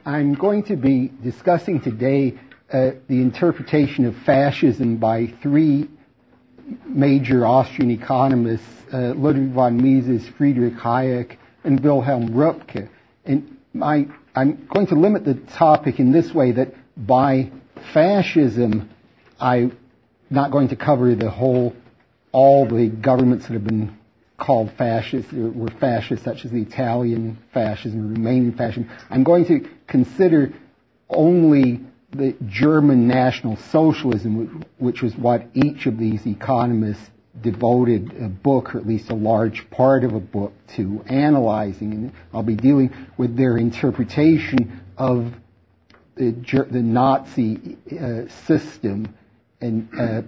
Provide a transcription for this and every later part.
I'm going to be discussing today the interpretation of fascism by three major Austrian economists, Ludwig von Mises, Friedrich Hayek, and Wilhelm Röpke. And I'm going to limit the topic in this way, that by fascism, I'm not going to cover all the governments that have been called fascist, were fascist, such as the Italian fascism, Romanian fascism. I'm going to consider only the German National Socialism, which was what each of these economists devoted a book, or at least a large part of a book, to analyzing. And I'll be dealing with their interpretation of the Nazi system and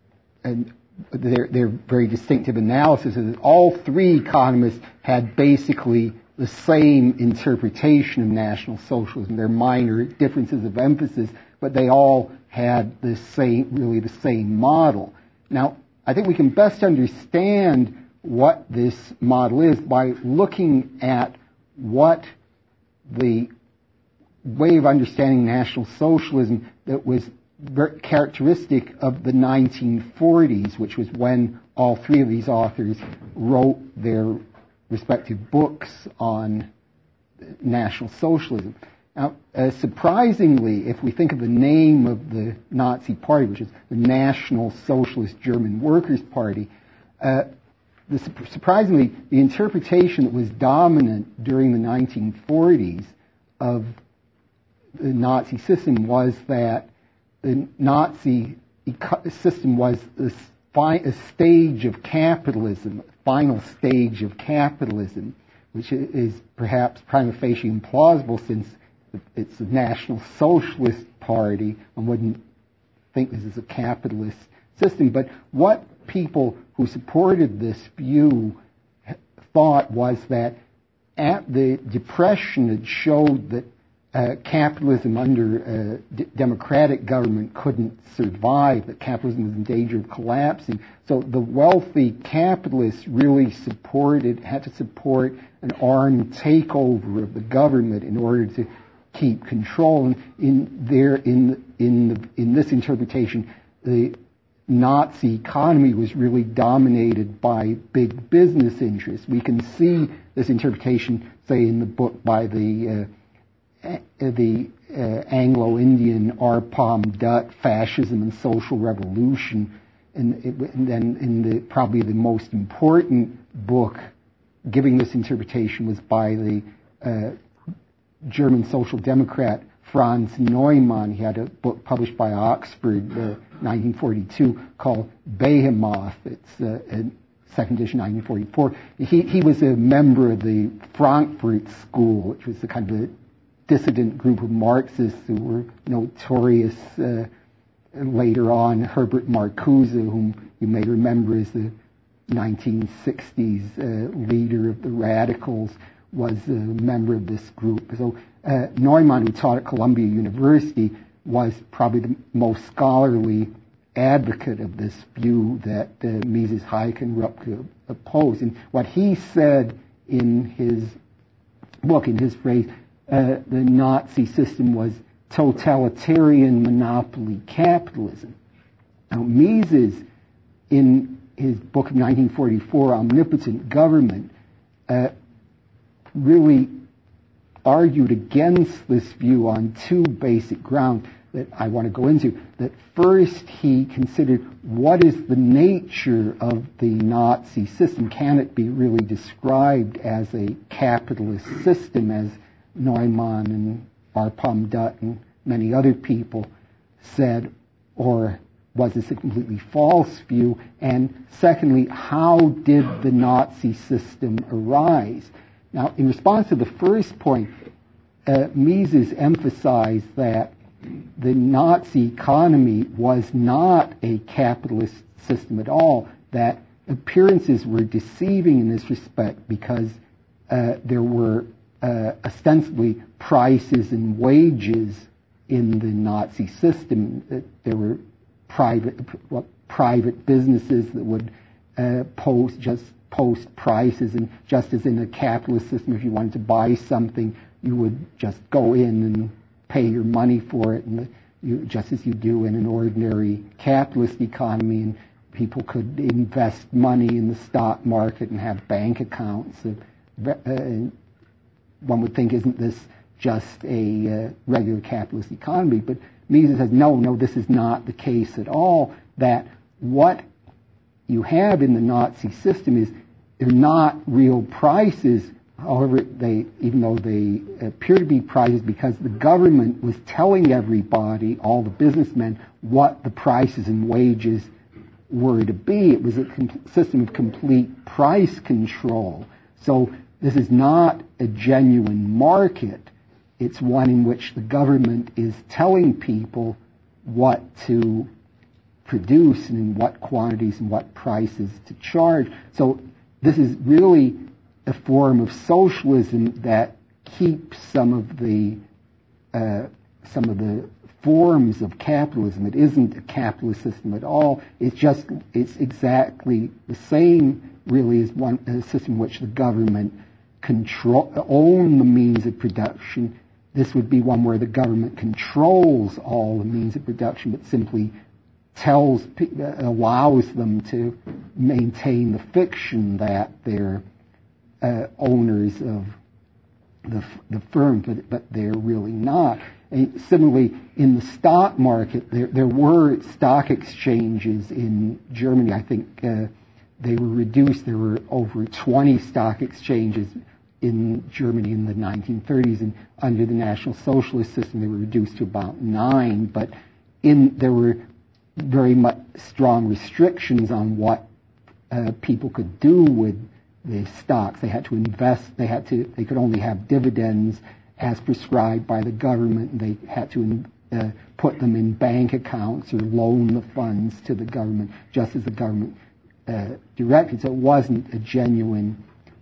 their very distinctive analysis is that all three economists had basically the same interpretation of National Socialism. There are minor differences of emphasis, but they all had the same model. Now, I think we can best understand what this model is by looking at what the way of understanding National Socialism that was very characteristic of the 1940s, which was when all three of these authors wrote their respective books on National Socialism. Now, surprisingly, if we think of the name of the Nazi Party, which is the National Socialist German Workers' Party, surprisingly, the interpretation that was dominant during the 1940s of the Nazi system was that the Nazi system was a stage of capitalism, a final stage of capitalism, which is perhaps prima facie implausible since it's a National Socialist Party. One wouldn't think this is a capitalist system. But what people who supported this view thought was that at the Depression, it showed that capitalism under democratic government couldn't survive, that capitalism was in danger of collapsing. So the wealthy capitalists really had to support an armed takeover of the government in order to keep control. And in this interpretation, the Nazi economy was really dominated by big business interests. We can see this interpretation, say, in the book by the Anglo-Indian Arpam Dutt, Fascism and Social Revolution, and then in probably the most important book giving this interpretation was by the German Social Democrat Franz Neumann. He had a book published by Oxford, 1942, called Behemoth. It's a second edition, 1944. He was a member of the Frankfurt School, which was the kind of a dissident group of Marxists who were notorious later on. Herbert Marcuse, whom you may remember as the 1960s leader of the radicals, was a member of this group. So Neumann, who taught at Columbia University, was probably the most scholarly advocate of this view that Mises, Hayek, and Röpke opposed. And what he said in his book, in his phrase, the Nazi system was totalitarian monopoly capitalism. Now, Mises, in his book of 1944, Omnipotent Government, really argued against this view on two basic grounds that I want to go into. That first, he considered what is the nature of the Nazi system. Can it be really described as a capitalist system, as Neumann and Arpam Dutt and many other people said, or was this a completely false view? And secondly, how did the Nazi system arise? Now, in response to the first point, Mises emphasized that the Nazi economy was not a capitalist system at all, that appearances were deceiving in this respect because there were ostensibly prices and wages in the Nazi system. That there were private businesses that would post post prices, and just as in a capitalist system, if you wanted to buy something, you would just go in and pay your money for it, and just as you do in an ordinary capitalist economy, and people could invest money in the stock market and have bank accounts. One would think, isn't this just a regular capitalist economy? But Mises says, no, this is not the case at all, that what you have in the Nazi system is they're not real prices. However, even though they appear to be prices, because the government was telling everybody, all the businessmen, what the prices and wages were to be. It was a system of complete price control. So this is not a genuine market. It's one in which the government is telling people what to produce and in what quantities and what prices to charge. So this is really a form of socialism that keeps some of the forms of capitalism. It isn't a capitalist system at all. It's exactly the same, really, as a system in which the government own the means of production. This would be one where the government controls all the means of production, but simply allows them to maintain the fiction that they're owners of the firm, but they're really not. And similarly, in the stock market, there were stock exchanges in Germany. I think they were reduced. There were over 20 stock exchanges in Germany in the 1930s, and under the National Socialist system, they were reduced to about 9. But there were very much strong restrictions on what people could do with the stocks. They had to invest. They could only have dividends as prescribed by the government, and they had to put them in bank accounts or loan the funds to the government, just as the government directed. So it wasn't a genuine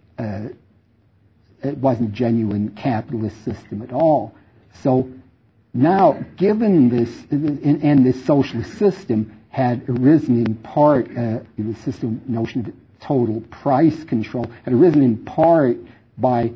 capitalist system at all. So now, given this, and this socialist system had arisen in part, the system notion of total price control had arisen in part by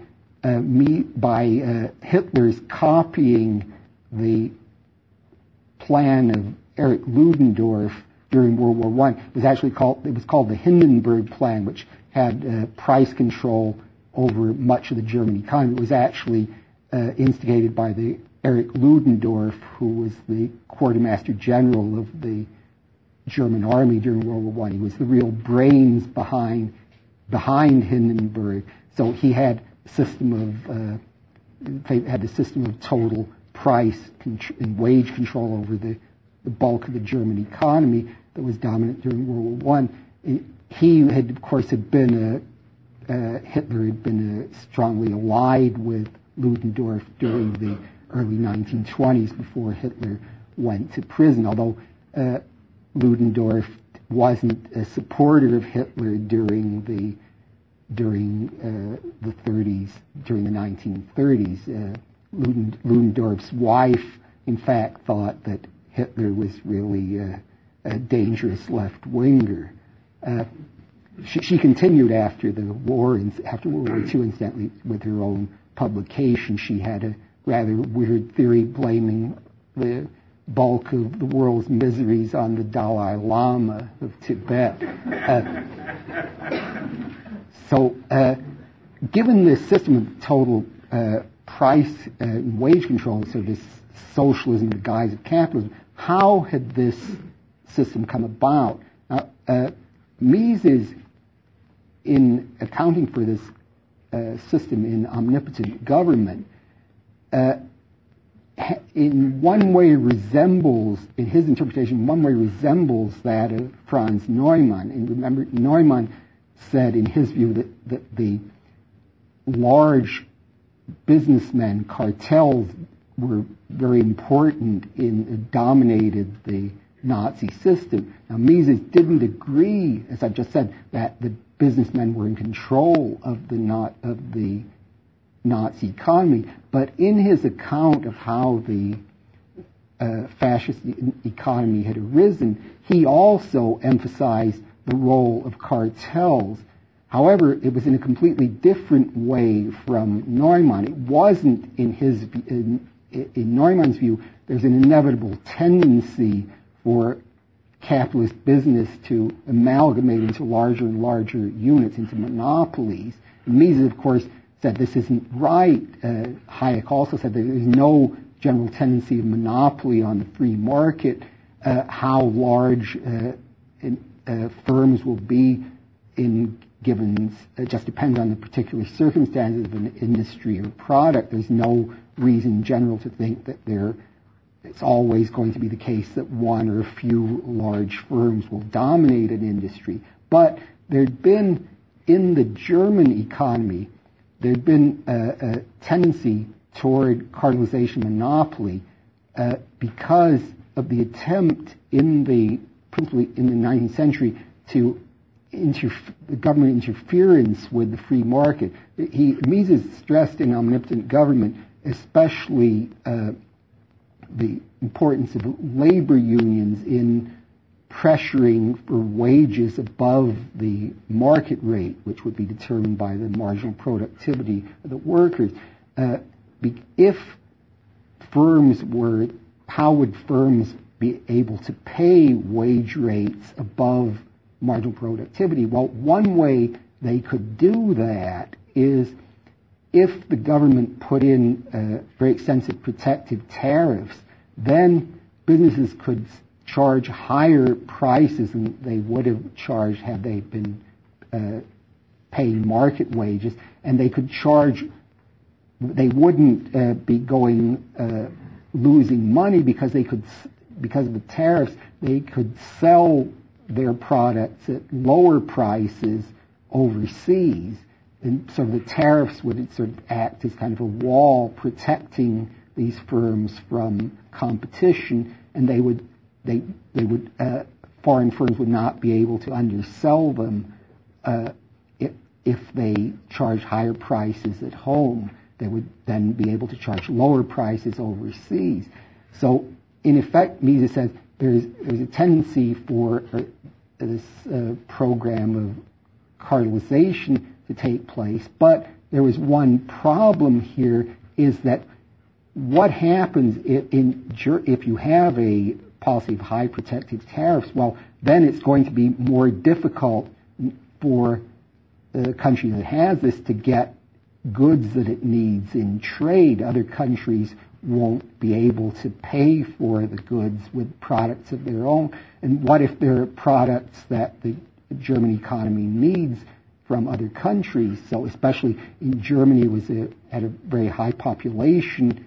Hitler's copying the plan of Erich Ludendorff during World War I. It was called the Hindenburg Plan, which had price control over much of the German economy. It was actually instigated by the Erich Ludendorff, who was the quartermaster general of the German army during World War I. He was the real brains behind Hindenburg. So he had a system of total price and wage control over the bulk of the German economy that was dominant during World War I. Hitler had been strongly allied with Ludendorff during the early 1920s before Hitler went to prison, although Ludendorff wasn't a supporter of Hitler during the 30s, during the 1930s. Ludendorff's wife, in fact, thought that Hitler was really a dangerous left-winger. She continued after the war, after World War II, incidentally, with her own publication. She had a rather weird theory blaming the bulk of the world's miseries on the Dalai Lama of Tibet. So, given this system of total price and wage control, so this socialism in the guise of capitalism, how had this system come about? Now, Mises, in accounting for this system in Omnipotent Government, in one way resembles, in his interpretation, one way resembles that of Franz Neumann. And remember, Neumann said, in his view, that the large businessmen cartels were very important dominated the Nazi system. Now, Mises didn't agree, as I just said, that the businessmen were in control of the Nazi economy, but in his account of how the fascist economy had arisen, he also emphasized the role of cartels. However, it was in a completely different way from Neumann. It wasn't in Neumann's view, there's an inevitable tendency for capitalist business to amalgamate into larger and larger units, into monopolies. And Mises, of course, said this isn't right. Hayek also said that there's no general tendency of monopoly on the free market. How large firms will be in given, it just depends on the particular circumstances of an industry or product. There's no reason in general to think that it's always going to be the case that one or a few large firms will dominate an industry. But there'd been, in the German economy, there'd been a tendency toward cartelization monopoly because of the attempt principally in the 19th century to the government interference with the free market. Mises stressed in Omnipotent Government especially the importance of labor unions in pressuring for wages above the market rate, which would be determined by the marginal productivity of the workers. If firms were, how would firms be able to pay wage rates above marginal productivity? Well, one way they could do that is if the government put in very extensive protective tariffs, then businesses could charge higher prices than they would have charged had they been paying market wages, and they could charge, they wouldn't be losing money because of the tariffs, they could sell their products at lower prices overseas. And so the tariffs would sort of act as kind of a wall protecting these firms from competition, and foreign firms would not be able to undersell them if they charge higher prices at home. They would then be able to charge lower prices overseas. So in effect, Mises says there's a tendency for this program of cartelization to take place, but there was one problem here, is that what happens if you have a policy of high protective tariffs? Well, then it's going to be more difficult for the country that has this to get goods that it needs in trade. Other countries won't be able to pay for the goods with products of their own. And what if there are products that the German economy needs from other countries? So especially in Germany, it was had a very high population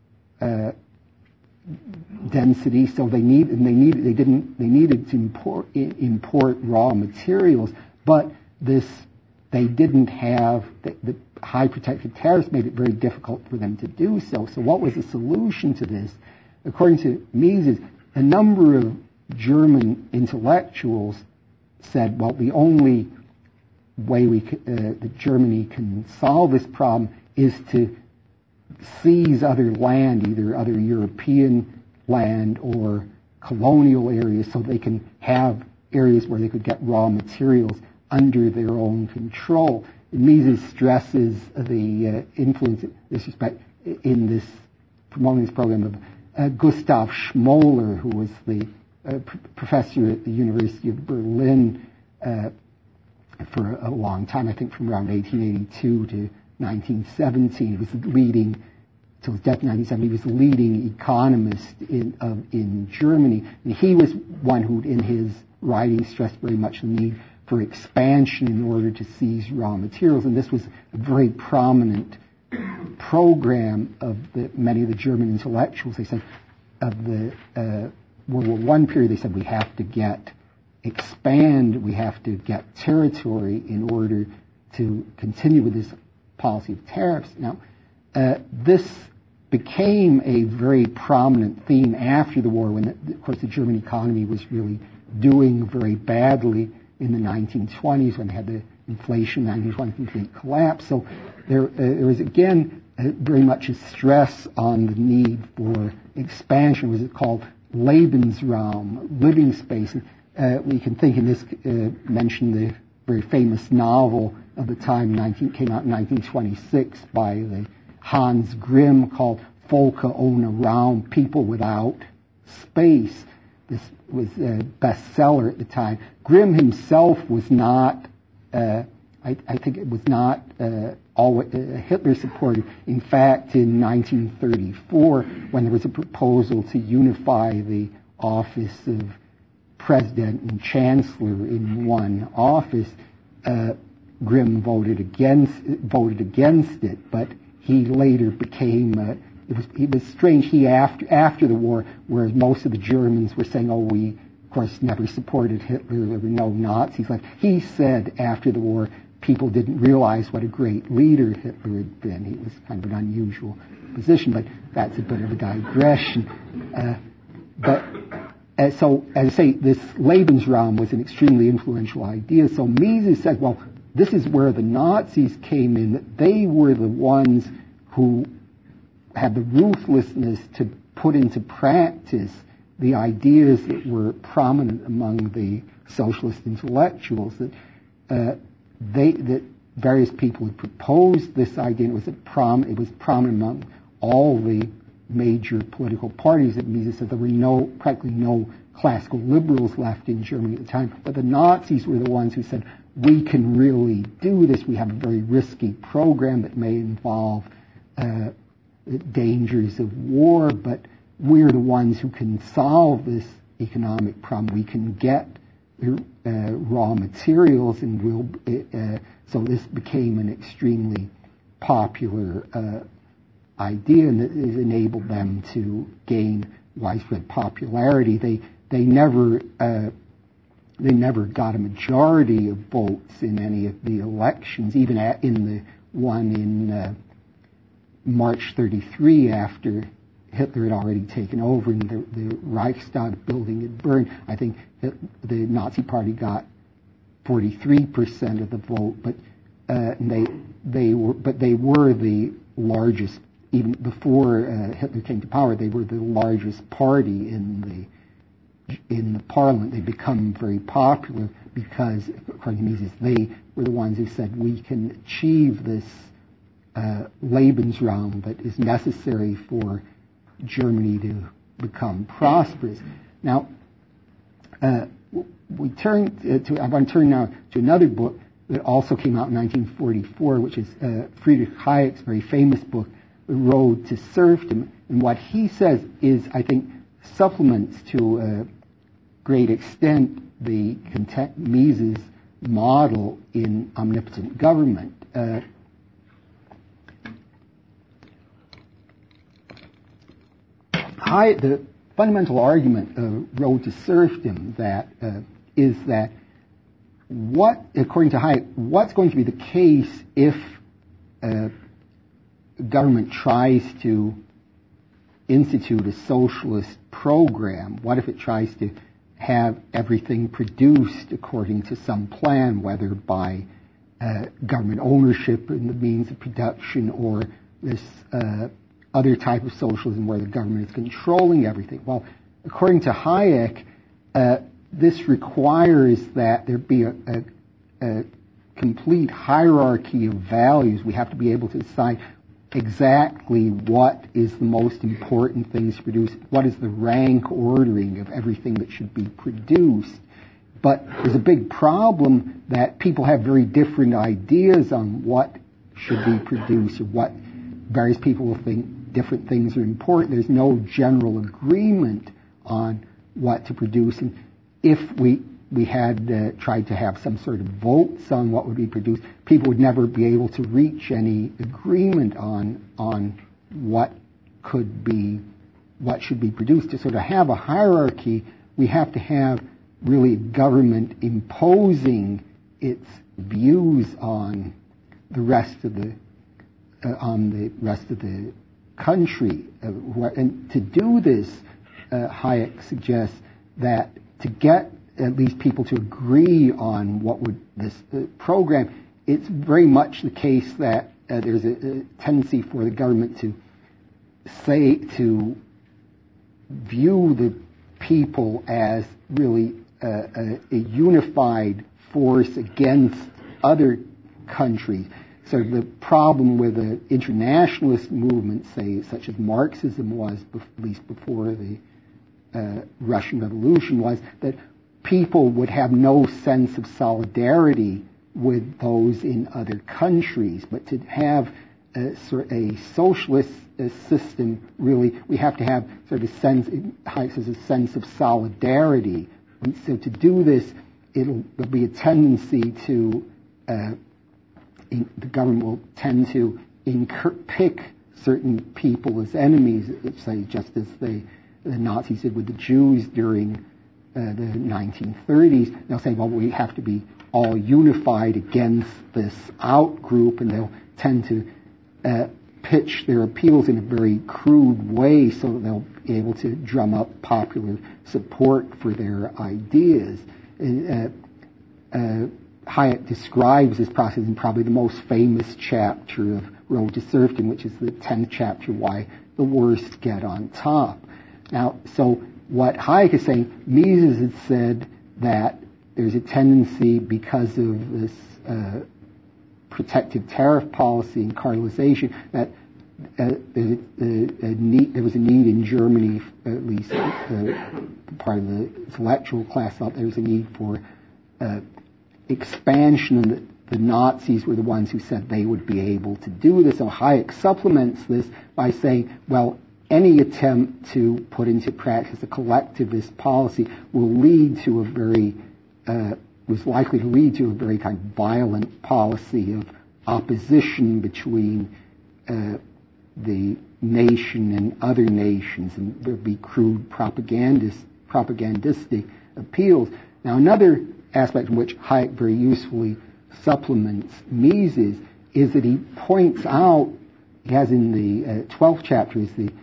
density, so they needed to import raw materials, but they didn't have the high protective tariffs made it very difficult for them to do so. So what was the solution to this? According to Mises, a number of German intellectuals said, well, the only way that Germany can solve this problem is to seize other land, either other European land or colonial areas, so they can have areas where they could get raw materials under their own control. And Mises stresses the influence in this respect in this promoting this program of Gustav Schmoller, who was the professor at the University of Berlin for a long time, I think from around 1882 to 1917. He was leading, till his death in 1970, he was the leading economist in Germany. And he was one who, in his writing, stressed very much the need for expansion in order to seize raw materials. And this was a very prominent program of many of the German intellectuals. They said, of the World War I period, they said we have to expand, we have to get territory in order to continue with this policy of tariffs. Now, this became a very prominent theme after the war, when, of course, the German economy was really doing very badly in the 1920s, when they had the inflation, 1920 complete collapse. So there was, again, very much a stress on the need for expansion. Was it called Lebensraum, living space? We can think in this, mention the very famous novel of the time, came out in 1926 by the Hans Grimm, called Folke ohne Raum, People Without Space. This was a bestseller at the time. Grimm himself was not, I think it was not always a Hitler supporter. In fact, in 1934, when there was a proposal to unify the office of president and chancellor in one office, Grimm voted against it, but he later became. It was strange. He after the war, whereas most of the Germans were saying, "Oh, we of course never supported Hitler. There were no Nazis left." He said after the war, people didn't realize what a great leader Hitler had been. He was kind of an unusual position, but that's a bit of a digression. So, as I say, this Lebensraum was an extremely influential idea. So Mises said, well, this is where the Nazis came in, that they were the ones who had the ruthlessness to put into practice the ideas that were prominent among the socialist intellectuals, that various people had proposed this idea, and it was prominent among all the major political parties. That Mises said there were practically no classical liberals left in Germany at the time, but the Nazis were the ones who said, we can really do this. We have a very risky program that may involve dangers of war, but we're the ones who can solve this economic problem. We can get raw materials, and so this became an extremely popular idea, and it has enabled them to gain widespread popularity. They never got a majority of votes in any of the elections, even in the one in March 33, after Hitler had already taken over and the Reichstag building had burned. I think the Nazi Party got 43% of the vote, but they were the largest. Even before Hitler came to power, they were the largest party in the parliament. They become very popular because, according to Mises, they were the ones who said we can achieve this Lebensraum that is necessary for Germany to become prosperous. Now, I want to turn now to another book that also came out in 1944, which is Friedrich Hayek's very famous book, The Road to Serfdom. And what he says is, I think, supplements to a great extent the Mises model in Omnipotent Government. The fundamental argument of Road to Serfdom is that according to Hayek, what's going to be the case if government tries to institute a socialist program? What if it tries to have everything produced according to some plan, whether by government ownership in the means of production or this other type of socialism where the government is controlling everything? Well, according to Hayek, this requires that there be a complete hierarchy of values. We have to be able to decide exactly what is the most important things to produce, what is the rank ordering of everything that should be produced. But there's a big problem that people have very different ideas on what should be produced, or what various people will think different things are important. There's no general agreement on what to produce. And if we had tried to have some sort of votes on what would be produced, people would never be able to reach any agreement on what should be produced. To sort of have a hierarchy, we have to have really government imposing its views on the rest of the country. And to do this, Hayek suggests that to get at least people to agree on what would this program, it's very much the case that there's a tendency for the government to view the people as really a unified force against other countries. So the problem with the internationalist movement, say, such as Marxism was, at least before the Russian Revolution, was that people would have no sense of solidarity with those in other countries. But to have a socialist system, really, we have to have sort of a sense of solidarity. And so to do this, there'll be a tendency to, the government will tend to pick certain people as enemies, say, just as the Nazis did with the Jews during the 1930s. They'll say, well, we have to be all unified against this out-group, and they'll tend to pitch their appeals in a very crude way so that they'll be able to drum up popular support for their ideas. Hayek describes this process in probably the most famous chapter of Road to Serfdom, which is the 10th chapter, Why the Worst Get on Top. Now, so what Hayek is saying, Mises had said that there's a tendency because of this protective tariff policy and cartelization that there was a need in Germany, at least part of the intellectual class thought there was a need for expansion, and the Nazis were the ones who said they would be able to do this. So Hayek supplements this by saying, well, any attempt to put into practice a collectivist policy will lead to was likely to lead to a very kind of violent policy of opposition between the nation and other nations, and there would be crude propagandistic appeals. Now, another aspect in which Hayek very usefully supplements Mises is that he points out, he has in the 12th chapter, is the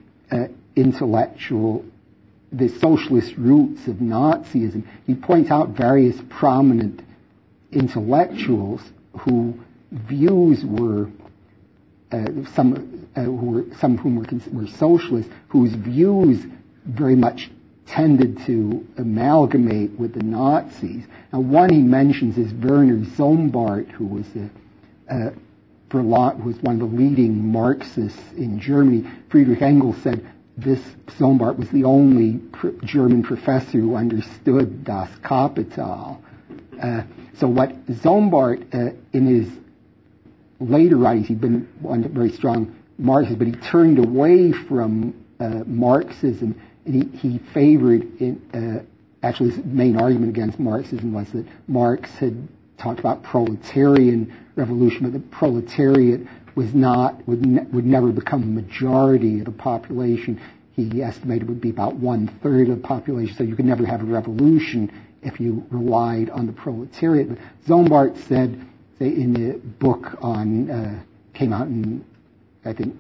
the socialist roots of Nazism. He points out various prominent intellectuals whose views were some of whom were socialists, whose views very much tended to amalgamate with the Nazis. Now, one he mentions is Werner Sombart, who was one of the leading Marxists in Germany. Friedrich Engels said this Sombart was the only German professor who understood Das Kapital. So what Sombart, in his later writings, he'd been one very strong Marxist, but he turned away from Marxism, and he favored, actually his main argument against Marxism was that Marx had talked about proletarian revolution, but the proletariat would never become a majority of the population. He estimated it would be about 1/3 of the population, so you could never have a revolution if you relied on the proletariat. But Sombart said, in the book came out in, I think,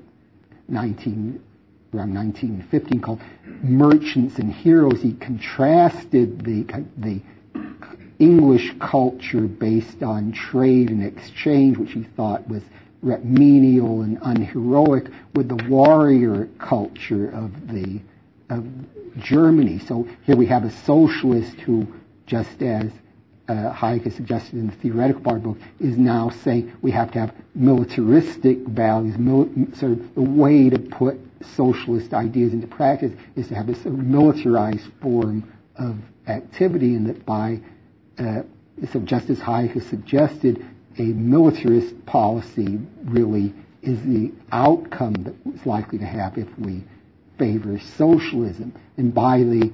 around 1915, called Merchants and Heroes, he contrasted the English culture based on trade and exchange, which he thought was menial and unheroic, with the warrior culture of Germany. So here we have a socialist who, just as Hayek has suggested in the theoretical part of the book, is now saying we have to have militaristic values. So the way to put socialist ideas into practice is to have this militarized form of activity, and that so just as Hayek has suggested, a militarist policy really is the outcome that is likely to happen if we favor socialism. And by the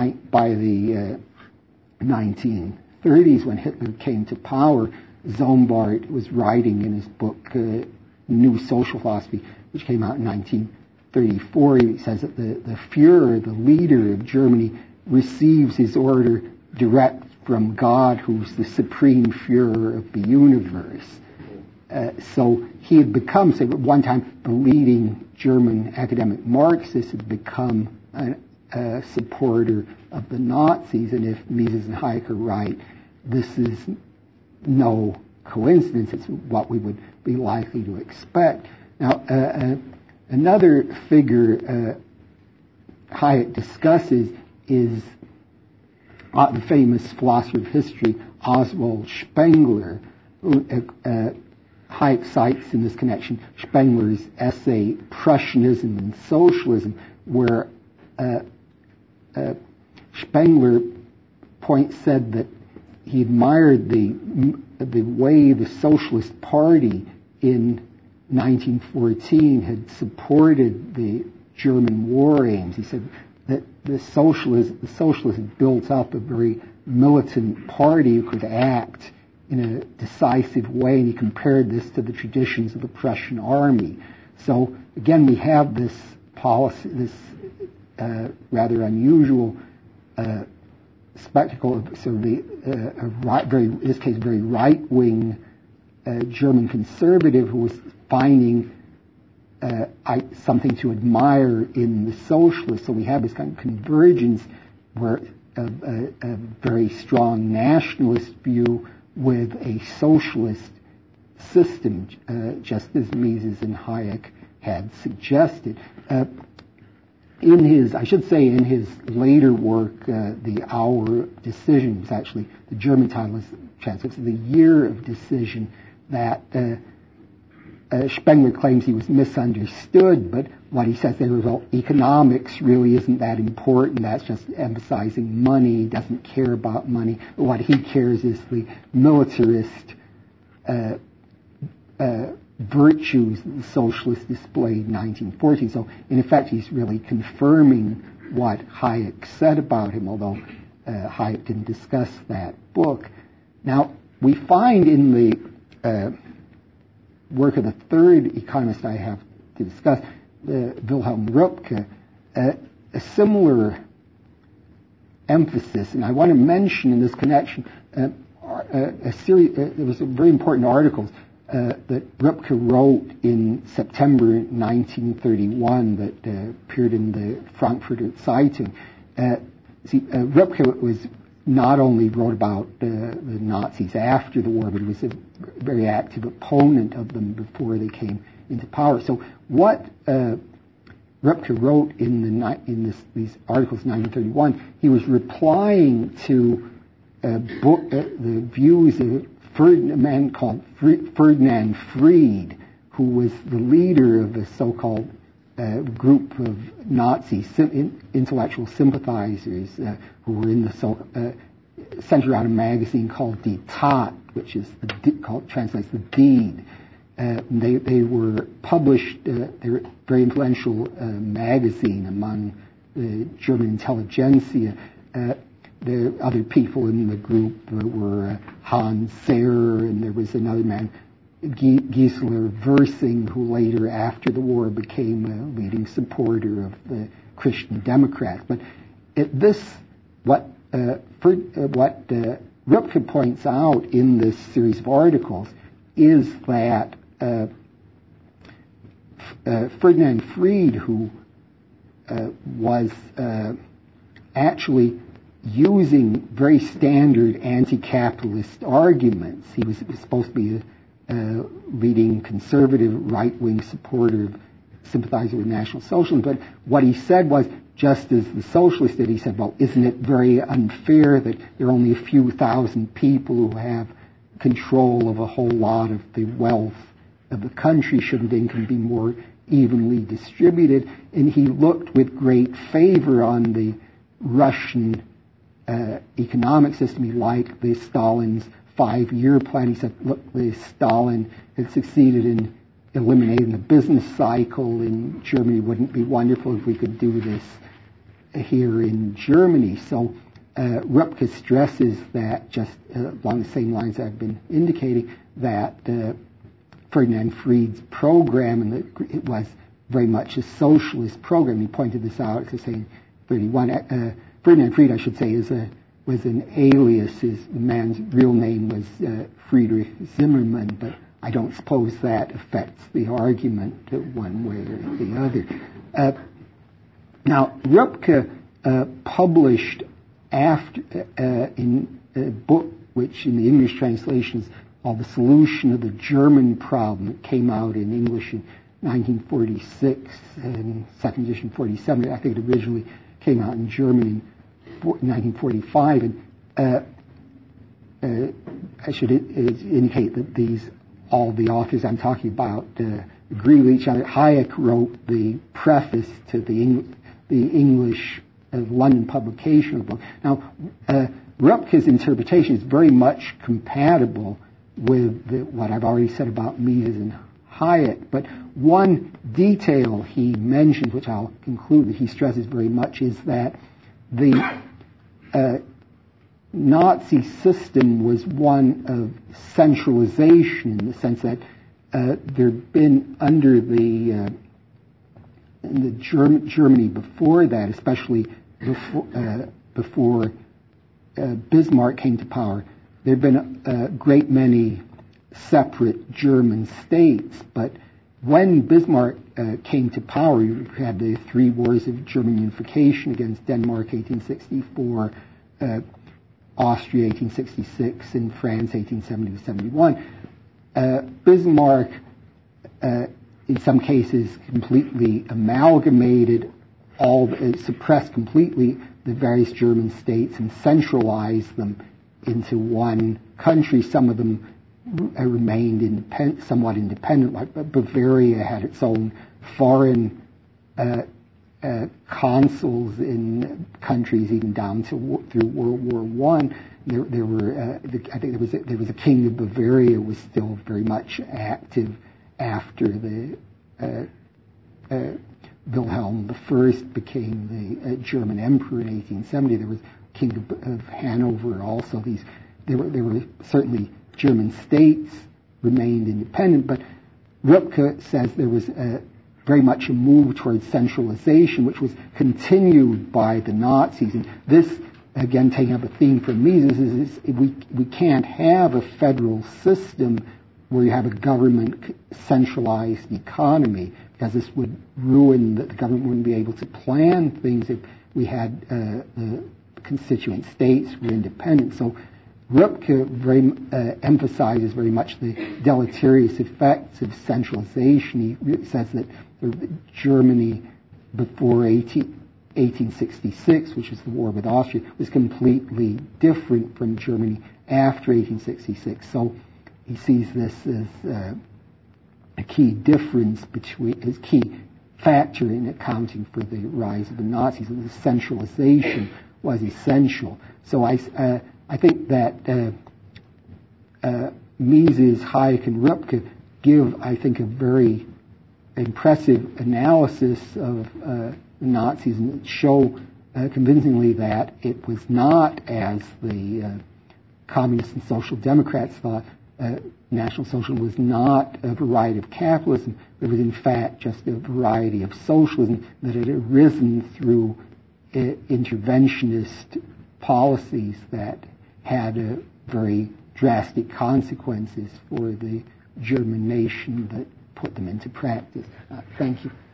1930s, when Hitler came to power, Sombart was writing in his book New Social Philosophy, which came out in 1934. He says that the Führer, the leader of Germany, receives his order direct from God, who's the supreme Führer of the universe. So he had become, say, at one time, the leading German academic Marxist, had become a supporter of the Nazis. And if Mises and Hayek are right, this is no coincidence. It's what we would be likely to expect. Now, another figure Hayek discusses is the famous philosopher of history, Oswald Spengler, who Hayek cites in this connection Spengler's essay Prussianism and Socialism, where Spengler said that he admired the way the Socialist Party in 1914 had supported the German war aims. He said that the socialists had built up a very militant party who could act in a decisive way, and he compared this to the traditions of the Prussian army. So again, we have this policy, this rather unusual spectacle of sort of in this case, very right-wing German conservative who was finding something to admire in the socialists. So we have this kind of convergence where a very strong nationalist view with a socialist system, just as Mises and Hayek had suggested. In his later work, The Hour of Decision, was actually, the German title is translated, The Year of Decision, that Spengler claims he was misunderstood, but what he says there is, well, economics really isn't that important. That's just emphasizing money. He doesn't care about money. What he cares is the militarist virtues that the socialists displayed in 1914. So, in effect, he's really confirming what Hayek said about him, although Hayek didn't discuss that book. Now, we find in the work of the third economist I have to discuss, Wilhelm Röpke, a similar emphasis. And I want to mention in this connection a series. There was some very important articles that Röpke wrote in September 1931 that appeared in the Frankfurter Zeitung. Röpke was not only wrote about the Nazis after the war, but he was a very active opponent of them before they came into power. So what Röpke wrote in these articles in 1931, he was replying to the views of a man called Ferdinand Fried, who was the leader of a so-called group of Nazi intellectual sympathizers who were in the centered around a magazine called Die Tat, which is translates the deed. They were published. They were a very influential magazine among the German intelligentsia. The other people in the group were Hans Serre, and there was another man, Gisela Versing, who later, after the war, became a leading supporter of the Christian Democrats. But what Röpke points out in this series of articles is that Ferdinand Fried, who was actually using very standard anti-capitalist arguments. He was supposed to be a leading conservative, right-wing supporter, sympathizer with National Socialism, but what he said was, just as the socialists did, he said, well, isn't it very unfair that there are only a few thousand people who have control of a whole lot of the wealth of the country? Shouldn't income be more evenly distributed? And he looked with great favor on the Russian economic system. He liked the Stalin's 5-year plan. He said, look, the Stalin had succeeded in eliminating the business cycle in Germany. Wouldn't it be wonderful if we could do this here in Germany? So Röpke stresses that, just along the same lines I've been indicating, that Ferdinand Fried's program, and it was very much a socialist program. He pointed this out, as I say, in 31. Ferdinand Fried, I should say, was an alias. The man's real name was Friedrich Zimmermann, but I don't suppose that affects the argument one way or the other. Now, Röpke published in a book which in the English translation is called The Solution of the German Problem. It came out in English in 1946 and second edition 47. I think it originally came out in German in 1945. And I should indicate that all the authors I'm talking about agree with each other. Hayek wrote the preface to the English London publication of the book. Now, Rupke's interpretation is very much compatible with what I've already said about Mises and Hayek, but one detail he mentions, which I'll conclude that he stresses very much, is that the Nazi system was one of centralization, in the sense that there'd been under the Germany before that, especially before Bismarck came to power, there'd been a great many separate German states, but when Bismarck came to power, you had the 3 wars of German unification against Denmark, 1864, Austria, 1866, and France, 1870 to 71. Bismarck, in some cases, completely amalgamated suppressed completely the various German states and centralized them into one country. Some of them remained somewhat independent, like Bavaria had its own foreign consuls in countries even down through World War I. There were, I think there was a king of Bavaria was still very much active after the Wilhelm I became the German emperor in 1870. There was King of Hanover also. There were certainly German states remained independent, but Rupke says there was very much a move towards centralization, which was continued by the Nazis. And this, again, taking up a theme from Mises, is we can't have a federal system where you have a government centralized economy, because this would ruin the government wouldn't be able to plan things if we had the constituent states were independent. So Rupke emphasizes very much the deleterious effects of centralization. He says that Germany before 1866, which is the war with Austria, was completely different from Germany after 1866. So he sees this as a key difference his key factor in accounting for the rise of the Nazis, and the centralization was essential. So I think that Mises, Hayek, and Rupke give, I think, a very impressive analysis of the Nazis, and show convincingly that it was not, as the communists and social democrats thought, National Socialism was not a variety of capitalism. It was, in fact, just a variety of socialism that had arisen through interventionist policies that had very drastic consequences for the German nation that put them into practice. Thank you.